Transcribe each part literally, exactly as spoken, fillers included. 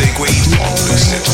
Digweed on Boosted.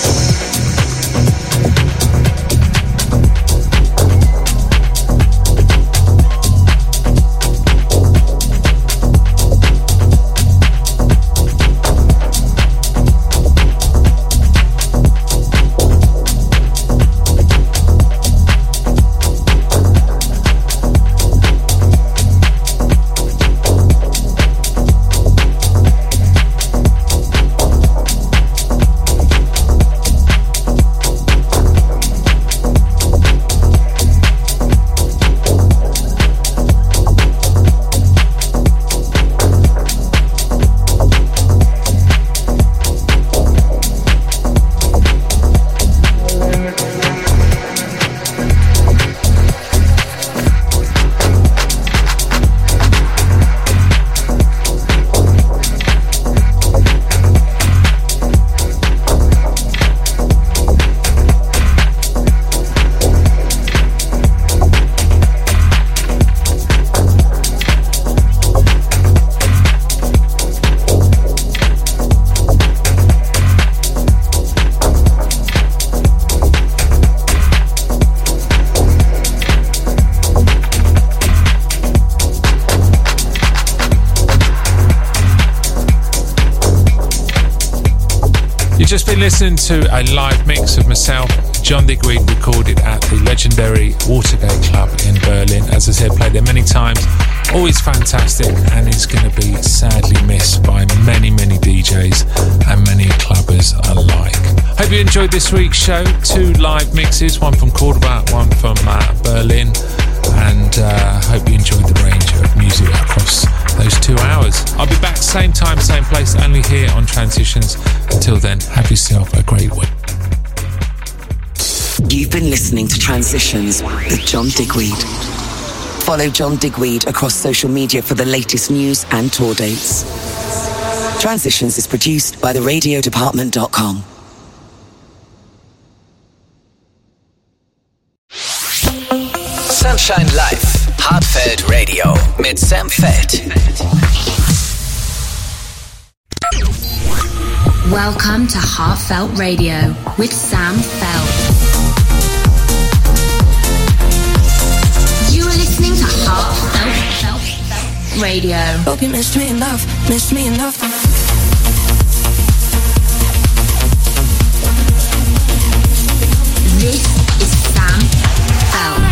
Just been listening to a live mix of myself, John Digweed, recorded at the legendary Watergate Club in Berlin. As I said, played there many times, always fantastic, and is going to be sadly missed by many, many D Js and many clubbers alike. Hope you enjoyed this week's show. Two live mixes, one from Cordoba, one from uh, Berlin, and uh, hope you enjoyed the range of music across those two hours. I'll be back same time, same place, only here on Transitions. Until then, have yourself a great week. You've been listening to Transitions with John Digweed. Follow John Digweed across social media for the latest news and tour dates. Transitions is produced by the radio department dot com. Sunshine Live, Hartfeld Radio mit Sam Feld. Welcome to Heartfelt Radio with Sam Feld. You are listening to Heartfelt Radio. Hope you missed me enough, missed me enough. This is Sam Feld.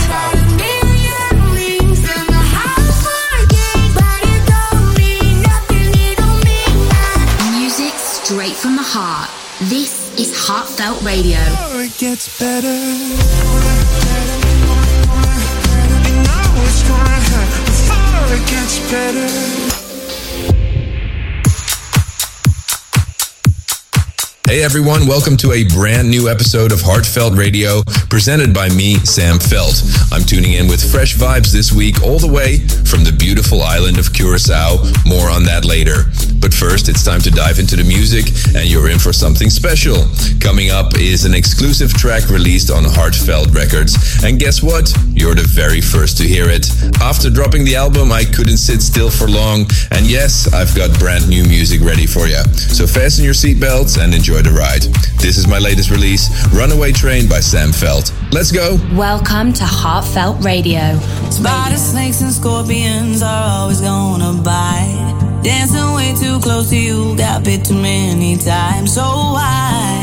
Straight from the heart. This is Heartfelt Radio. Oh, it gets better. You know it's gonna hurt before it gets better. Hey everyone, welcome to a brand new episode of Heartfelt Radio, presented by me, Sam Feld. I'm tuning in with fresh vibes this week, all the way from the beautiful island of Curacao. More on that later. But first, it's time to dive into the music, and you're in for something special. Coming up is an exclusive track released on Heartfelt Records. And guess what? You're the very first to hear it. After dropping the album, I couldn't sit still for long. And yes, I've got brand new music ready for you. So fasten your seatbelts and enjoy the ride. This is my latest release, Runaway Train by Sam Feld. Let's go. Welcome to Heartfelt Radio. Spiders, snakes, and scorpions are always gonna bite. Dancing way too close to you, got bit too many times. So why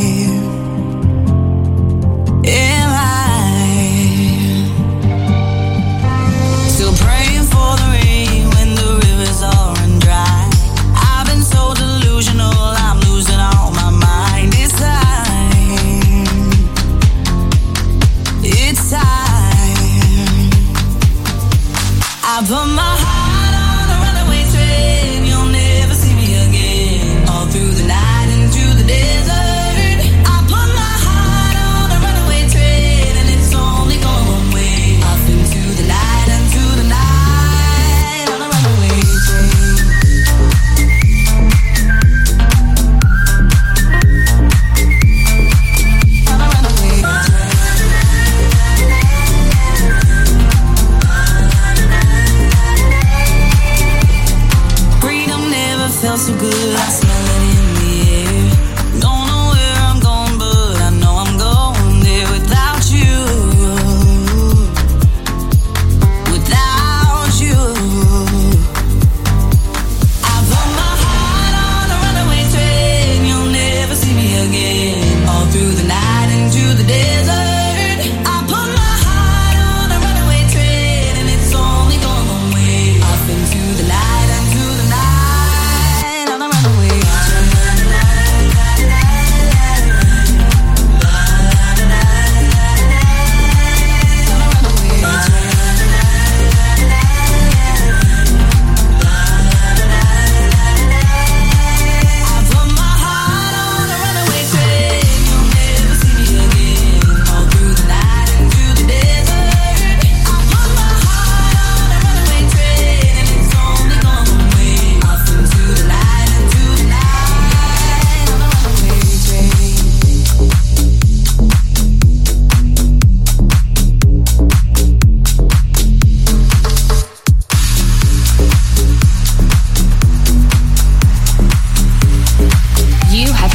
am I still praying for the rain when the rivers are run dry? I've been so delusional, I'm losing all my mind. It's time, it's time. I put my heart on a runaway train. You'll never see me again. All through the night into the desert.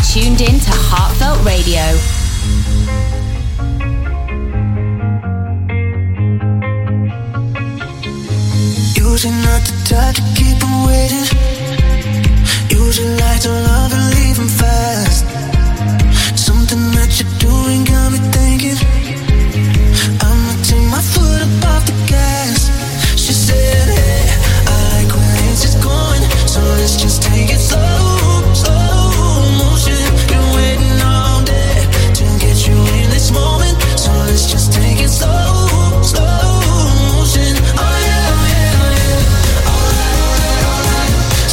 tuned in to Heartfelt Radio. Usually not the type to keep them waiting. Usually like to love and leave them fast. Something that you're doing got me thinking I'ma take my foot up off the gas. She said, hey, I like when it's just going, so let's just take it slow, slow motion. Been waiting all day to get you in this moment, so let's just take it slow, slow motion. Oh yeah, oh yeah, oh yeah. Alright, alright, alright.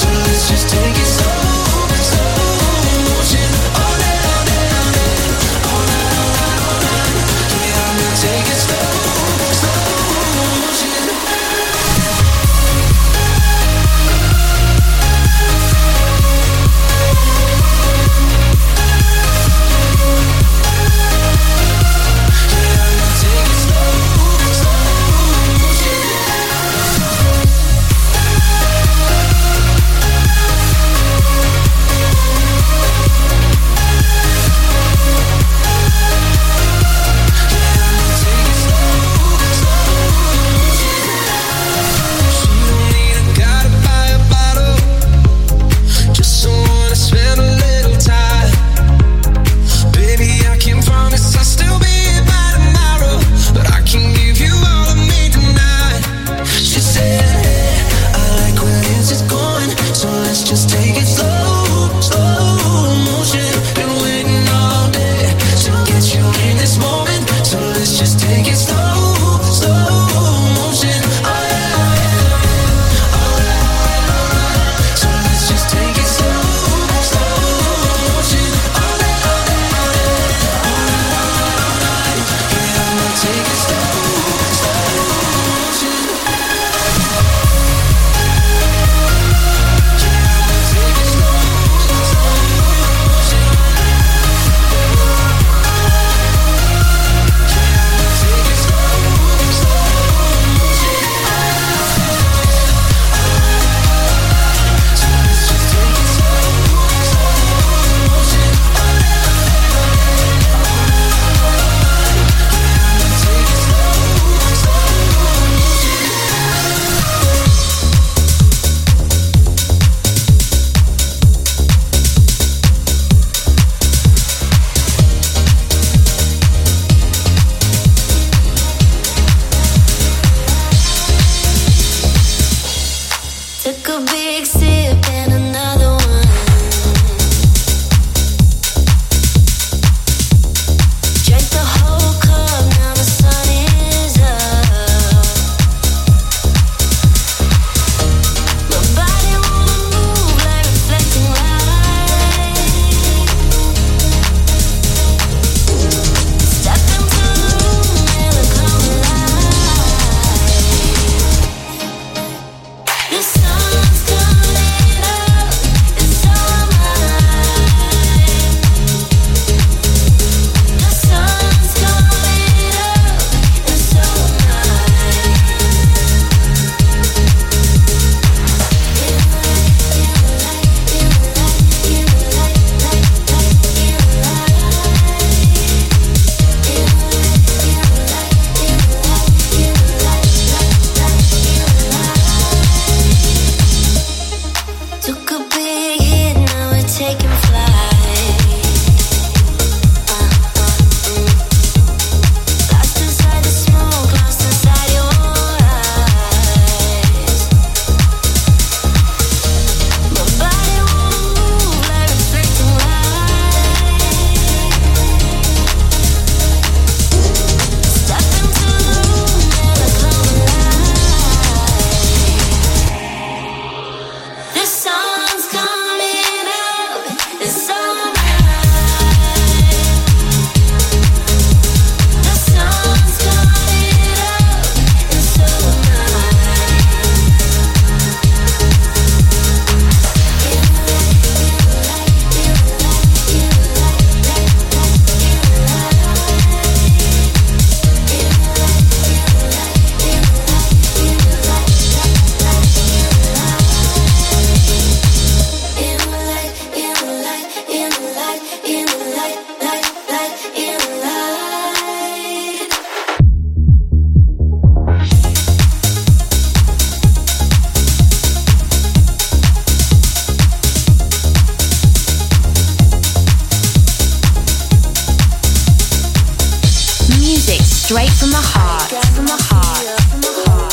straight from the heart. From the heart. From the heart.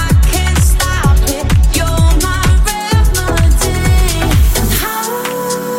How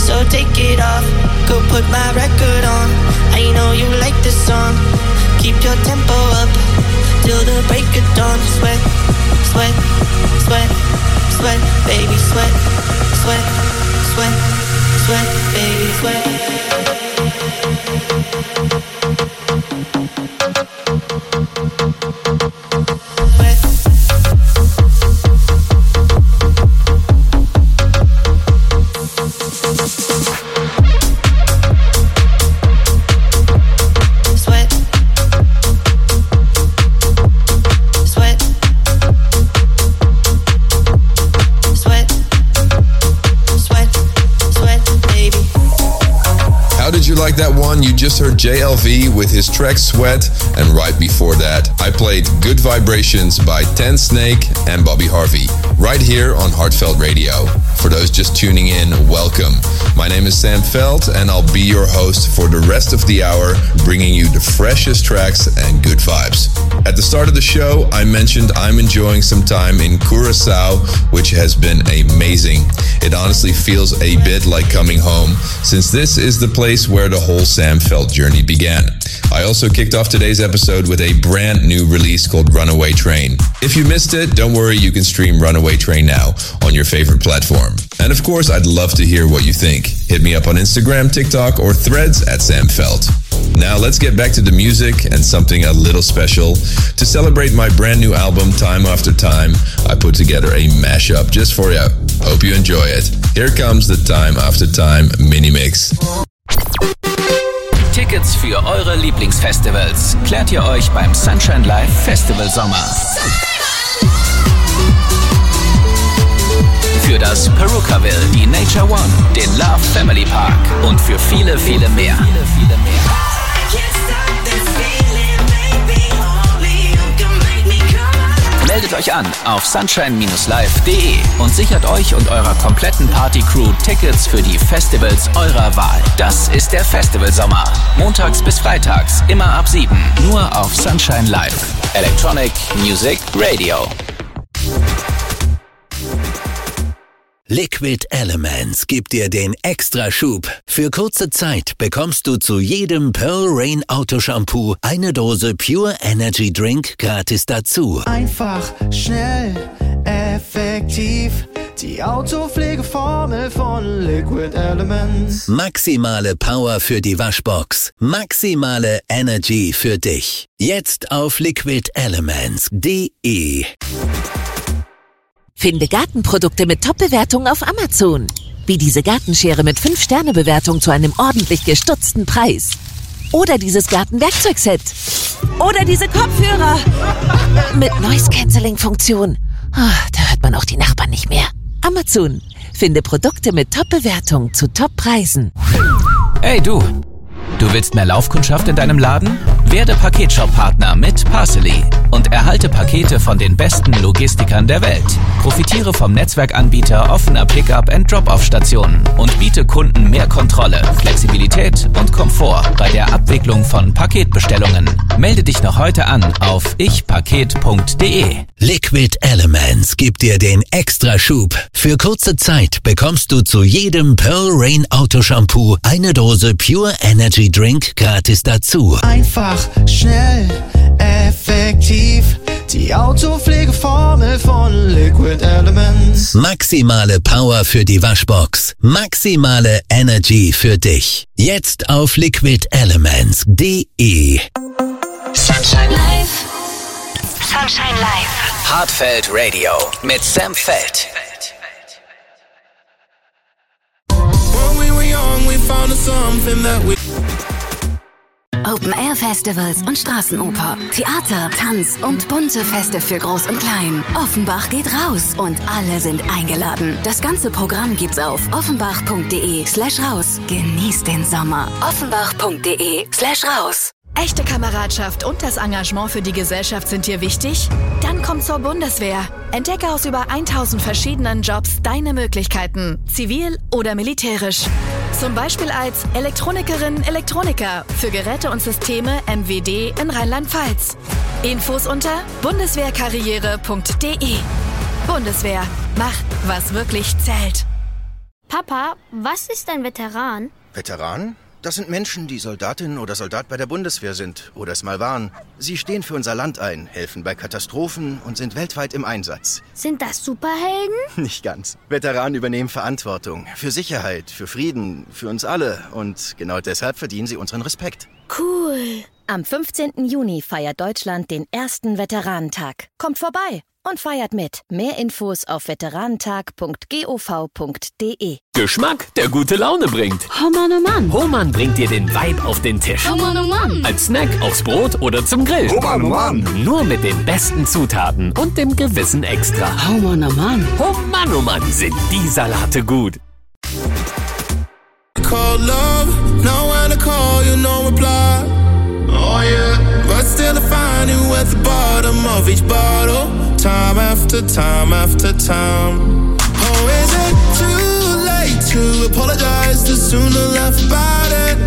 so take it off. Go put my record on. I know you like this song. Keep your tempo up till the break of dawn. Sweat, sweat, sweat, sweat, baby, sweat, sweat, sweat, sweat, baby, sweat. Like that one, you just heard J L V with his track Sweat, and right before that I played Good Vibrations by Ten Snake and Bobby Harvey, right here on Heartfelt Radio. For those just tuning in, welcome. My name is Sam Felt, and I'll be your host for the rest of the hour, bringing you the freshest tracks and good vibes. At the start of the show, I mentioned I'm enjoying some time in Curacao, which has been amazing. It honestly feels a bit like coming home, since this is the place where the whole Sam Felt journey began. I also kicked off today's episode with a brand new release called Runaway Train. If you missed it, don't worry, you can stream Runaway Train now on your favorite platform. And of course, I'd love to hear what you think. Hit me up on Instagram, TikTok, or Threads at Sam Felt. Now let's get back to the music and something a little special. To celebrate my brand new album, Time After Time, I put together a mashup just for you. Hope you enjoy it. Here comes the Time After Time Mini-Mix. Tickets für eure Lieblingsfestivals klärt ihr euch beim Sunshine Live Festival Sommer. Für das Perukaville, die Nature One, den Love Family Park und für viele, viele mehr. Viele, viele mehr. Meldet euch an auf sunshine Bindestrich live Punkt de und sichert euch und eurer kompletten Party-Crew Tickets für die Festivals eurer Wahl. Das ist der Festivalsommer. Montags bis freitags, immer ab sieben. Nur auf Sunshine Live. Electronic Music Radio. Liquid Elements gibt dir den Extraschub. Für kurze Zeit bekommst du zu jedem Pearl Rain Autoshampoo eine Dose Pure Energy Drink gratis dazu. Einfach, schnell, effektiv. Die Autopflegeformel von Liquid Elements. Maximale Power für die Waschbox. Maximale Energy für dich. Jetzt auf liquid elements punkt de. Finde Gartenprodukte mit Top-Bewertungen auf Amazon. Wie diese Gartenschere mit fünf Sterne Bewertung zu einem ordentlich gestutzten Preis. Oder dieses Gartenwerkzeugset. Oder diese Kopfhörer. Mit Noise-Canceling-Funktion. Oh, da hört man auch die Nachbarn nicht mehr. Amazon. Finde Produkte mit Top-Bewertung zu Top-Preisen. Hey du, du willst mehr Laufkundschaft in deinem Laden? Werde Paketshop-Partner mit Parcely und erhalte Pakete von den besten Logistikern der Welt. Profitiere vom Netzwerkanbieter offener Pickup- und Drop-Off-Stationen und biete Kunden mehr Kontrolle, Flexibilität und Komfort bei der Abwicklung von Paketbestellungen. Melde dich noch heute an auf ich paket punkt de. Liquid Elements gibt dir den Extraschub. Für kurze Zeit bekommst du zu jedem Pearl Rain Autoshampoo eine Dose Pure Energy Drink gratis dazu. Einfach, schnell, effektiv. Die Autopflegeformel von Liquid Elements. Maximale Power für die Waschbox. Maximale Energy für dich. Jetzt auf liquid elements punkt de. Sunshine Live. Sunshine Live. Heartfelt Radio mit Sam Felt. When we were young, we found something that we Open-Air-Festivals und Straßenoper, Theater, Tanz und bunte Feste für Groß und Klein. Offenbach geht raus und alle sind eingeladen. Das ganze Programm gibt's auf offenbach punkt de slash raus. Genießt den Sommer. offenbach punkt de slash raus. Echte Kameradschaft und das Engagement für die Gesellschaft sind dir wichtig? Dann komm zur Bundeswehr. Entdecke aus über tausend verschiedenen Jobs deine Möglichkeiten, zivil oder militärisch. Zum Beispiel als Elektronikerin, Elektroniker für Geräte und Systeme M W D in Rheinland-Pfalz. Infos unter bundeswehrkarriere punkt de. Bundeswehr macht, was wirklich zählt. Papa, was ist ein Veteran? Veteran? Das sind Menschen, die Soldatin oder Soldat bei der Bundeswehr sind oder es mal waren. Sie stehen für unser Land ein, helfen bei Katastrophen und sind weltweit im Einsatz. Sind das Superhelden? Nicht ganz. Veteranen übernehmen Verantwortung für Sicherheit, für Frieden, für uns alle. Und genau deshalb verdienen sie unseren Respekt. Cool. Am fünfzehnten Juni feiert Deutschland den ersten Veteranentag. Kommt vorbei und feiert mit. Mehr Infos auf veteranentag punkt gov punkt de. Geschmack, der gute Laune bringt. Oh Mann, oh Mann. Hohmann bringt dir den Vibe auf den Tisch. Oh Mann, oh Mann. Als Snack, aufs Brot oder zum Grill. Oh Mann, oh Mann. Nur mit den besten Zutaten und dem gewissen Extra. Oh Mann, oh Mann. Oh Mann, oh Mann, sind die Salate gut. Call love, no one to call, you no reply. Oh yeah. But still I find you at the bottom of each bottle. Time after time after time. Oh, is it too late to apologize? To sooner laugh about it.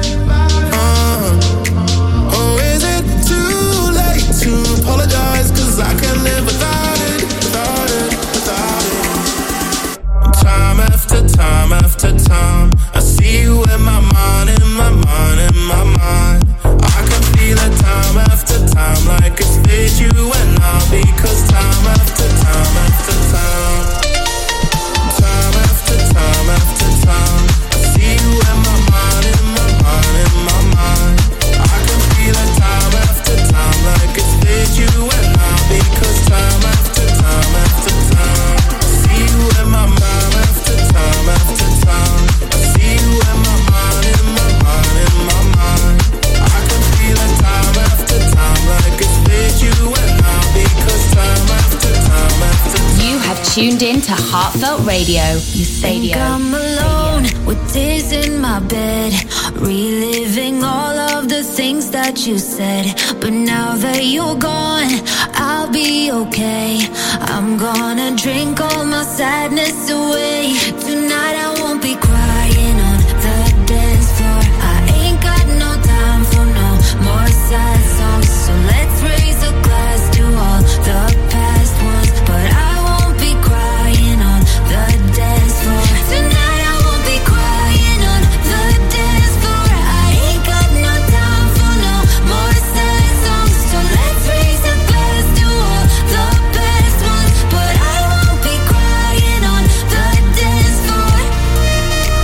Uh, oh, is it too late to apologize? Cause I can't live without it, without it, without it. Time after time after time, I see you in my mind, in my mind, in my mind. I can feel it time after time, like it's with you and I. Because time after time after time, time after time after time, I see you in my mind, in my mind, in my mind. I can feel it time after time, like it's with you and I. Because time after time after time, I see you in my mind after time after time. I see you in my mind, in my mind, in my mind. I can feel it time after time, like it's with you and I. Because time after time after time. You have tuned in to Heartfelt Radio. You think I'm alone with tears in my bed, reliving all of the things that you said. But now that you're gone, I'll be okay. I'm gonna drink all my sadness away. Tonight I won't be crying on the dance floor. I ain't got no time for no more sad songs. So let's raise a glass to all the past ones. But I won't be crying on the dance floor. Tonight I won't be crying on the dance floor. I ain't got no time for no more sad songs. So let's raise a glass to all the past ones. But I won't be crying on the dance floor.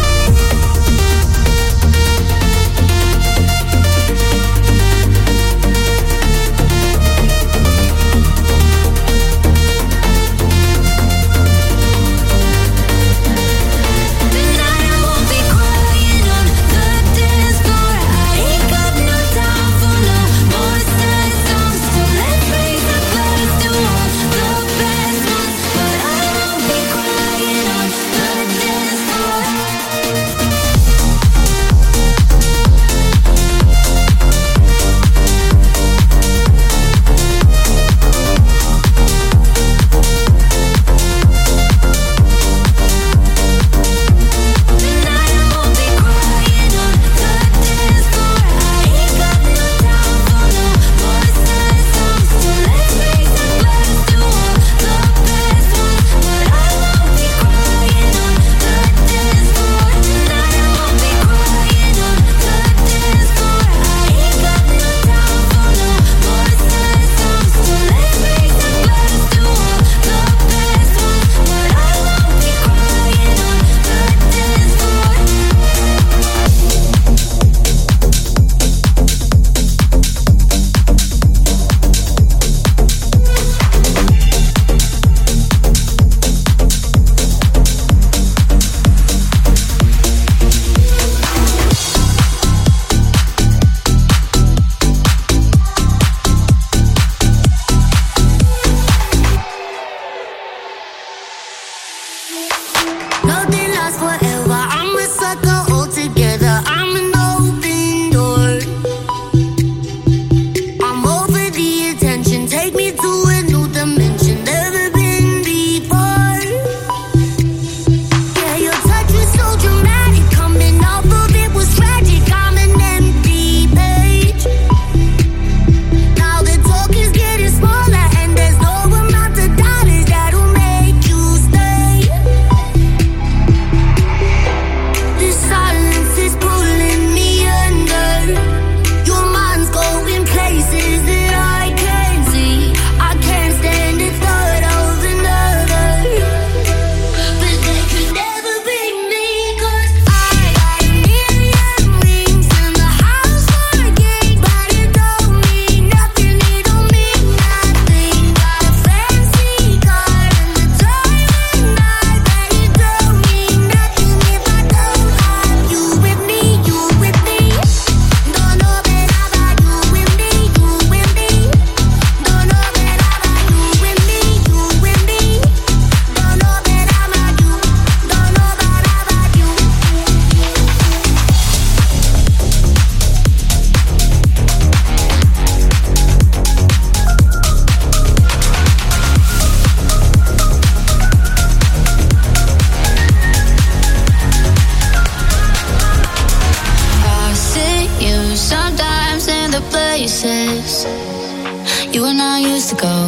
places you and I used to go.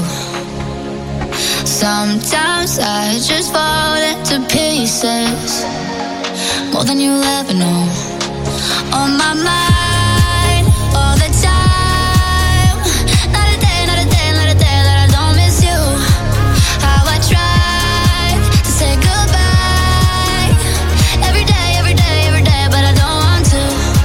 Sometimes I just fall into pieces, more than you'll ever know. On my mind all the time, not a day, not a day, not a day that I don't miss you. How I tried to say goodbye every day, every day, every day, but I don't want to.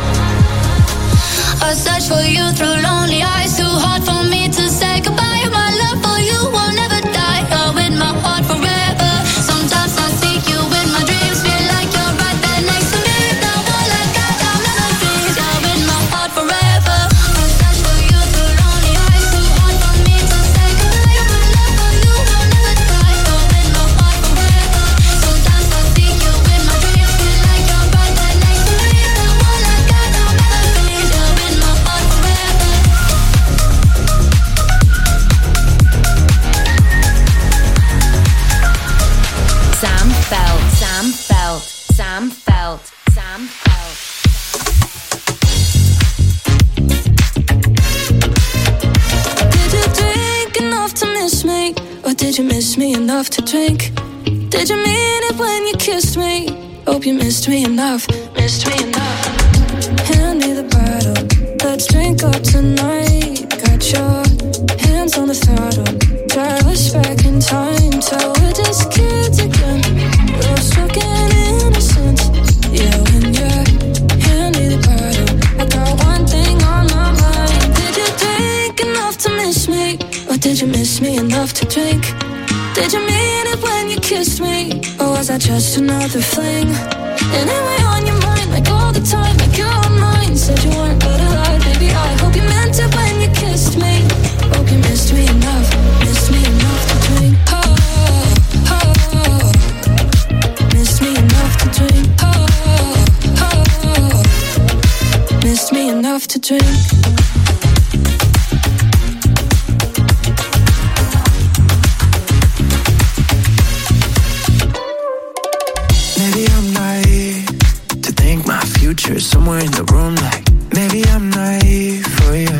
I search for you through lonely eyes, too hard for me to say goodbye. My love for you will never die, you're in my heart forever. Sometimes I seek you in my dreams, feel like you're right there next to me. Now all I got are memories, you're in my heart forever. I search for you through lonely eyes, too hard for me to say goodbye. My love for you will never die, you're in my heart forever. Sometimes I seek you in my dreams, feel like you're right there next to me. Now all I got are memories, you're in my heart forever. Sam Felt, Sam Felt, Sam Felt, Sam Felt. Did you drink enough to miss me? Or did you miss me enough to drink? Did you mean it when you kissed me? Hope you missed me enough, missed me enough. Hand me the bottle, let's drink up tonight. Got your hands on the throttle, drive us back in time till we're just kids again. Love struck and innocent, yeah, when you're hand me the bottle, I got one thing on my mind. Did you drink enough to miss me? Or did you miss me enough to drink? Did you mean it when you kissed me? Or was I just another fling? And am I on your mind like all the time, like you're mine? Said you weren't but alive, baby, I hope you meant it when you kissed me. Hope you missed me enough, missed me enough to drink. Oh, oh, oh. Missed me enough to drink. Oh, oh, oh. Missed me enough to drink. Maybe I'm naive to think my future is somewhere in the room. Like, maybe I'm naive for you.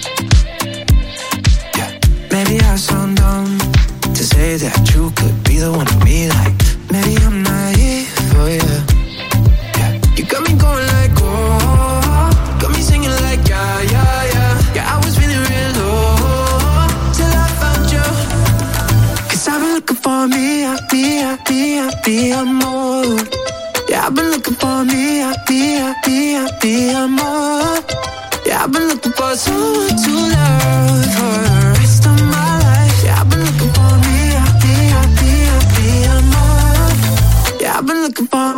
Yeah. Maybe I sound dumb to say that you could be the one for me. Like, maybe I'm naive for you. Yeah. You got me going like, oh, got me singing like, yeah, yeah, yeah. Yeah, I was feeling real low till I found you. Cause I've been looking for me, I, me, I, me, I, me, I'm more. Yeah, I've been looking for me, I, me, I, me, I, me, I'm more. Yeah, I've been looking for someone to love for the rest of my life. Yeah, I've been looking for me, I, me, I, me, I, me, I'm more. Yeah, I've been looking for.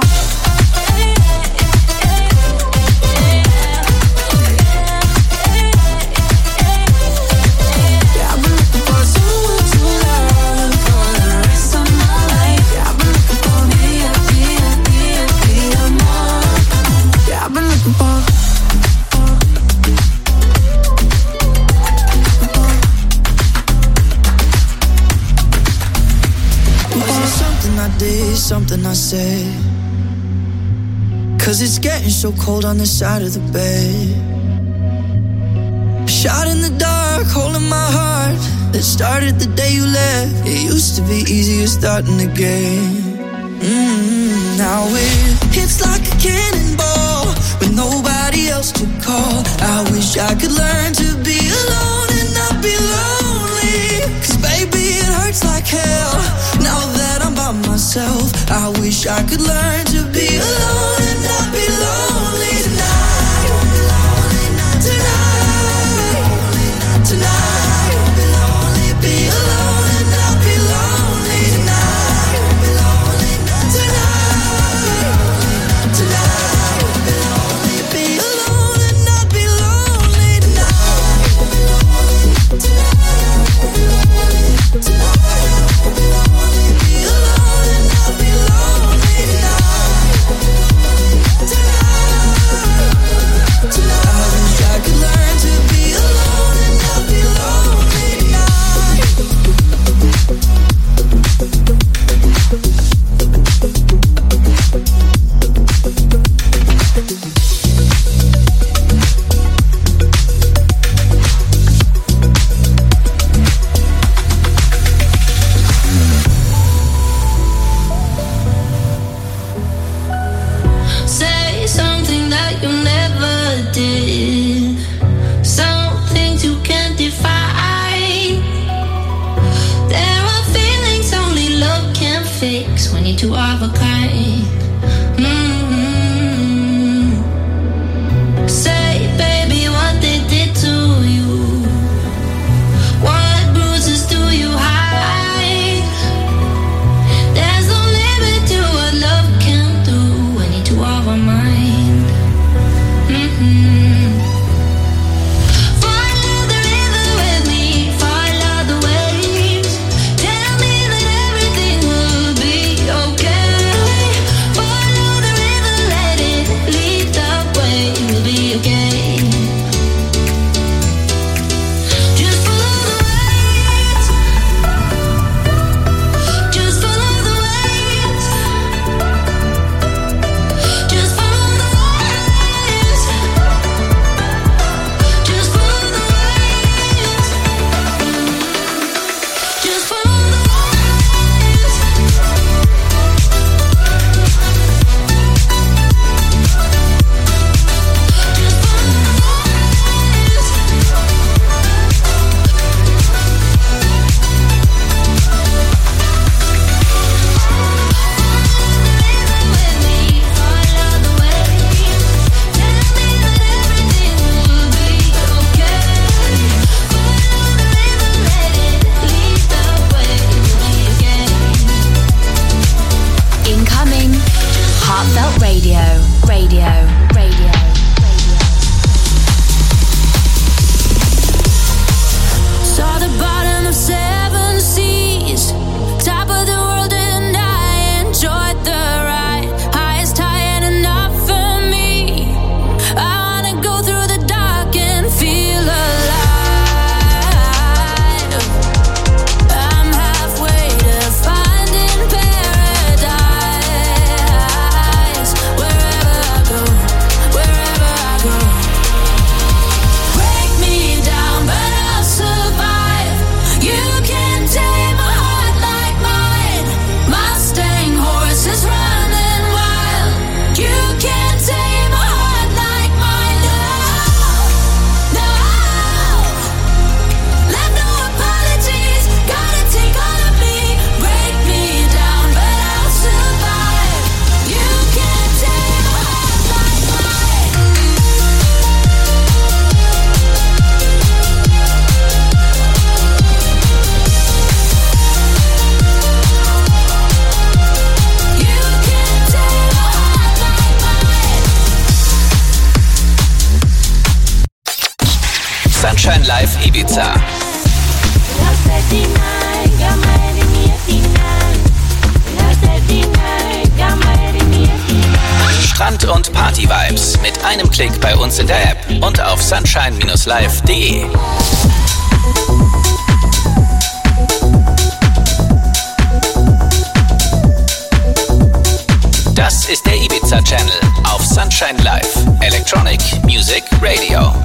Something I say, cause it's getting so cold on this side of the bed. Shot in the dark, holding my heart that started the day you left. It used to be easier starting again. Mm-hmm. Now it hits like a cannonball with nobody else to call. I wish I could learn to be alone and not be lonely. Cause baby it hurts like hell now that I'm by myself. I wish I could learn to be alone and not be lonely tonight. Tonight, tonight, be alone and not be lonely tonight. Tonight, tonight, be alone and not be lonely tonight. Tonight, be alone and not be lonely tonight. when you're two of a kind. Mm-hmm. Say, baby, what they did to you. What bruises do you hide? There's no limit to what love can do when you're two of a mind. Mm-hmm. Sunshine Live Ibiza. Strand- und Party-Vibes mit einem Klick bei uns in der App und auf sunshine Bindestrich live punkt de. Das ist der Ibiza-Channel auf Sunshine Live, Electronic Music Radio.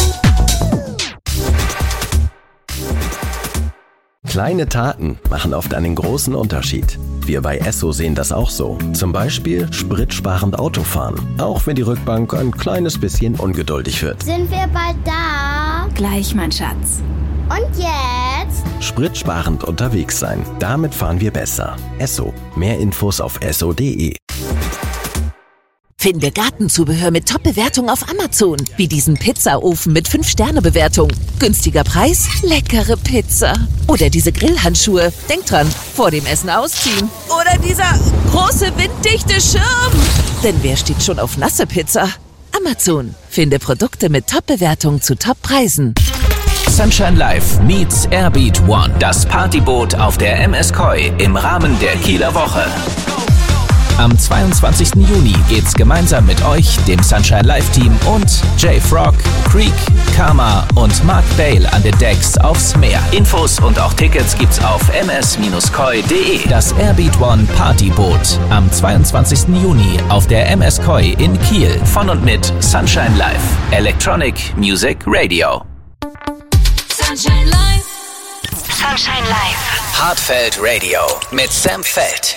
Kleine Taten machen oft einen großen Unterschied. Wir bei Esso sehen das auch so. Zum Beispiel spritsparend Autofahren, auch wenn die Rückbank ein kleines bisschen ungeduldig wird. Sind wir bald da? Gleich, mein Schatz. Und jetzt? Spritsparend unterwegs sein. Damit fahren wir besser. Esso. Mehr Infos auf esso punkt de. Finde Gartenzubehör mit Top-Bewertung auf Amazon. Wie diesen Pizzaofen mit fünf Sterne Bewertung. Günstiger Preis, leckere Pizza. Oder diese Grillhandschuhe. Denk dran, vor dem Essen ausziehen. Oder dieser große winddichte Schirm. Denn wer steht schon auf nasse Pizza? Amazon. Finde Produkte mit Top-Bewertung zu Top-Preisen. Sunshine Live meets Airbeat One. Das Partyboot auf der M S Koi im Rahmen der Kieler Woche. Am zweiundzwanzigsten Juni geht's gemeinsam mit euch, dem Sunshine Live Team und J-Frog, Creek, Karma und Mark Bale an den Decks aufs Meer. Infos und auch Tickets gibt's auf m s Bindestrich koi punkt de. Das Airbeat One Partyboot am zweiundzwanzigsten Juni auf der M S Koi in Kiel. Von und mit Sunshine Live, Electronic Music Radio. Sunshine Live. Sunshine Live. Heartfelt Radio mit Sam Feld.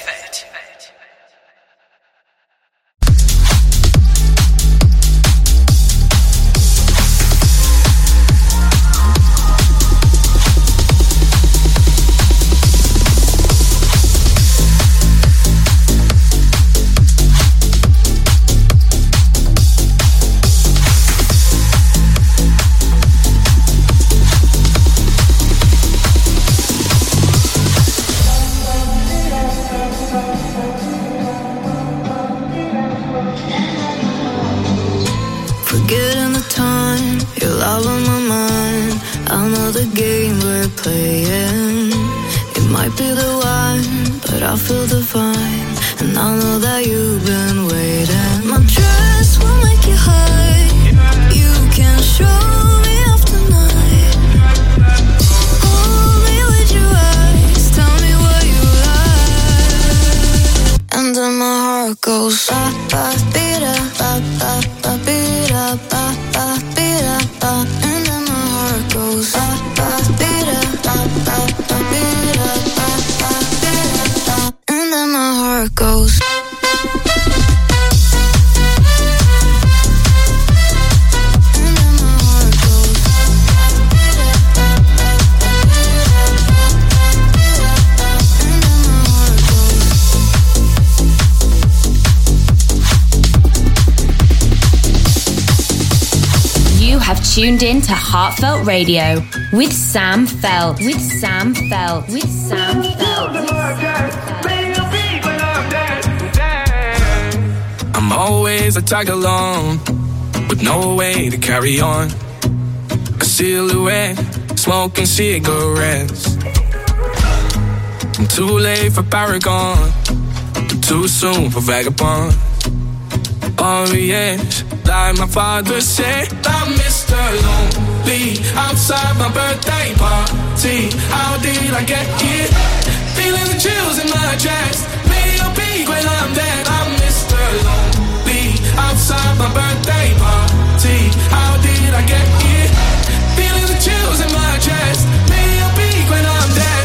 playing. It might be the one, but I feel divine, and I know that you've been waiting. My dress will make you high. You can show me off tonight. Hold me with your eyes, tell me what you like. And then my heart goes ba ba beat up, ba ba ba beat up, ba ba beat up, ba. And then my heart goes ba ba beat up, ba ba ba beat up, ba ba beat up, ba. And then my heart goes. Have tuned in to Heartfelt Radio with Sam Felt. With Sam Felt. With Sam Felt. I'm always a tag along with no way to carry on. A silhouette, smoking cigarettes. I'm too late for Paragon, too soon for Vagabond. Oh yes, like my father said, I'm Mister Lonely outside my birthday party. How did I get here? Feeling the chills in my chest. Maybe I'll be when I'm dead. I'm Mister Lonely outside my birthday party. How did I get here? Feeling the chills in my chest. Maybe I'll be when I'm dead.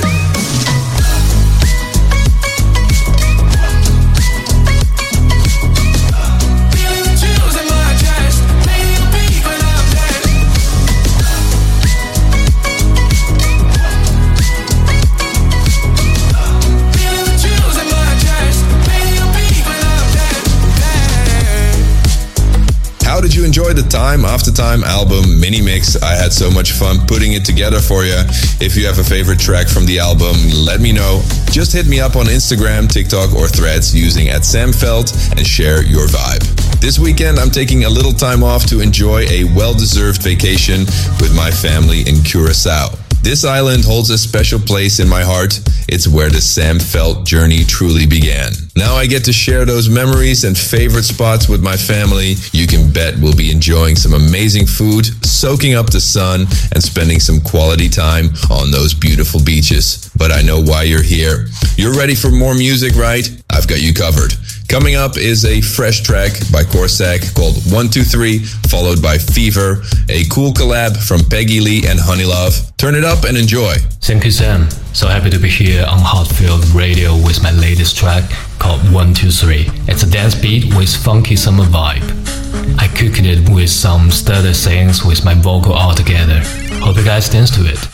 How did you enjoy the Time After Time album mini mix? I had so much fun putting it together for you. If you have a favorite track from the album, let me know. Just hit me up on Instagram, TikTok, or Threads using at Sam Felt and share your vibe. This weekend, I'm taking a little time off to enjoy a well-deserved vacation with my family in Curacao. This island holds a special place in my heart. It's where the Sam Felt journey truly began. Now I get to share those memories and favorite spots with my family. You can bet we'll be enjoying some amazing food, soaking up the sun, and spending some quality time on those beautiful beaches. But I know why you're here. You're ready for more music, right? I've got you covered. Coming up is a fresh track by Corsac called one two three, followed by Fever, a cool collab from Peggy Lee and Honeylove. Turn it up and enjoy. Thank you, Sam. So happy to be here on Heartfelt Radio with my latest track called one two three. It's a dance beat with funky summer vibe. I cooked it with some stutter sayings with my vocal all together. Hope you guys dance to it.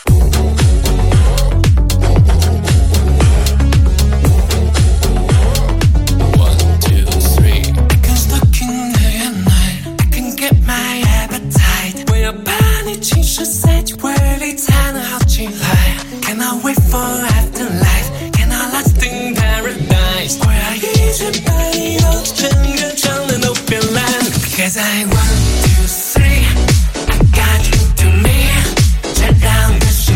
Cannot wait for afterlife. Cannot lasting paradise. 我要一直把你绕整个长的都变蓝。Cause I one two three, I got you to me. 这样的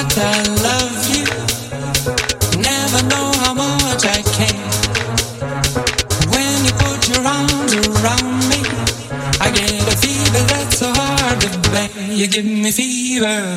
much I love you. Never know how much I care. When you put your arms around me, I get a fever that's so hard to bear. You give me fever.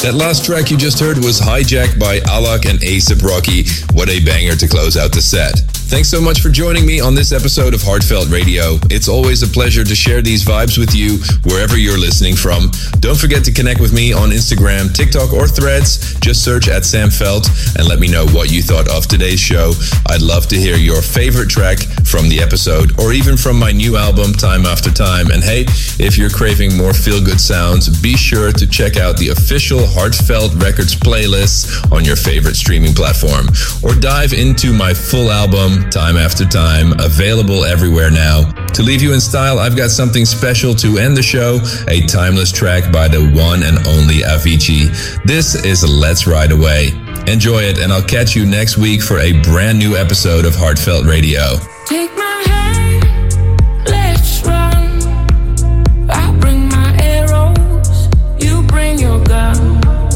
That last track you just heard was Hijack by Alok and A$AP Rocky. What a banger to close out the set. Thanks so much for joining me on this episode of Heartfelt Radio. It's always a pleasure to share these vibes with you wherever you're listening from. Don't forget to connect with me on Instagram, TikTok, or Threads. Just search at Sam Felt and let me know what you thought of today's show. I'd love to hear your favorite track from the episode or even from my new album, Time After Time. And hey, if you're craving more feel-good sounds, be sure to check out the official Heartfelt Records playlists on your favorite streaming platform. Or dive into my full album, Time After Time, available everywhere now. To leave you in style, I've got something special to end the show, a timeless track by the one and only Avicii. This is Let's Ride Away. Enjoy it, and I'll catch you next week for a brand new episode of Heartfelt Radio. Take my hand, let's run. I bring my arrows, you bring your gun.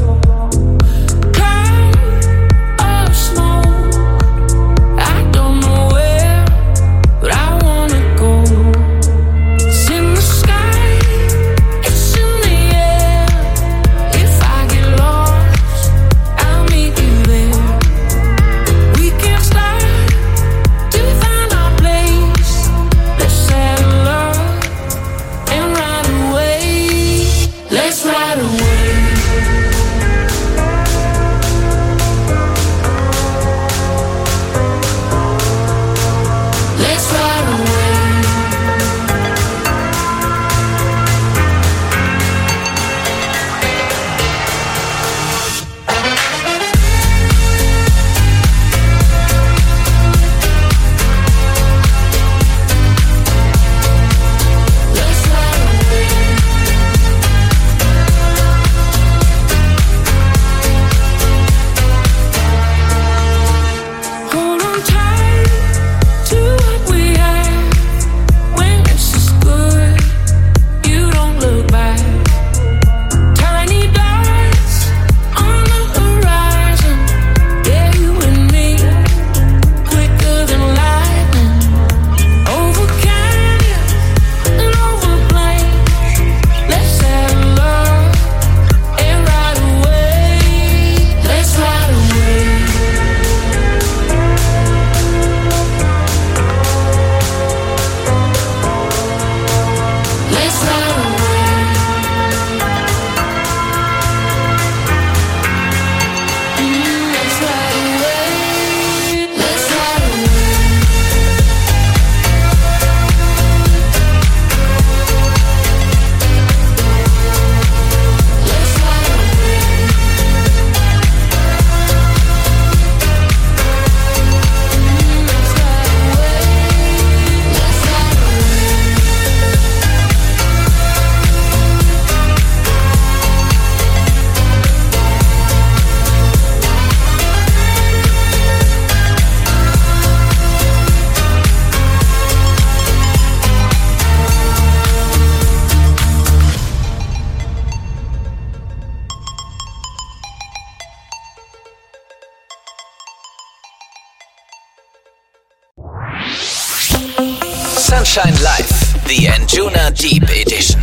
Sunshine Live, the Anjuna Deep Edition.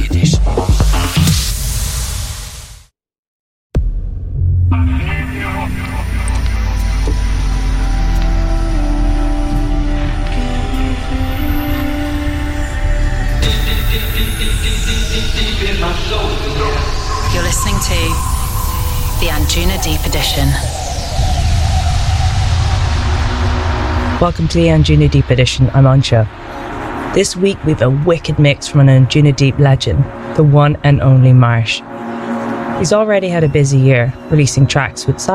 You're listening to the Anjuna Deep Edition. Welcome to the Anjuna Deep Edition. I'm Ansha. This week we've a wicked mix from an Anjuna Deep legend, the one and only Marsh. He's already had a busy year, releasing tracks with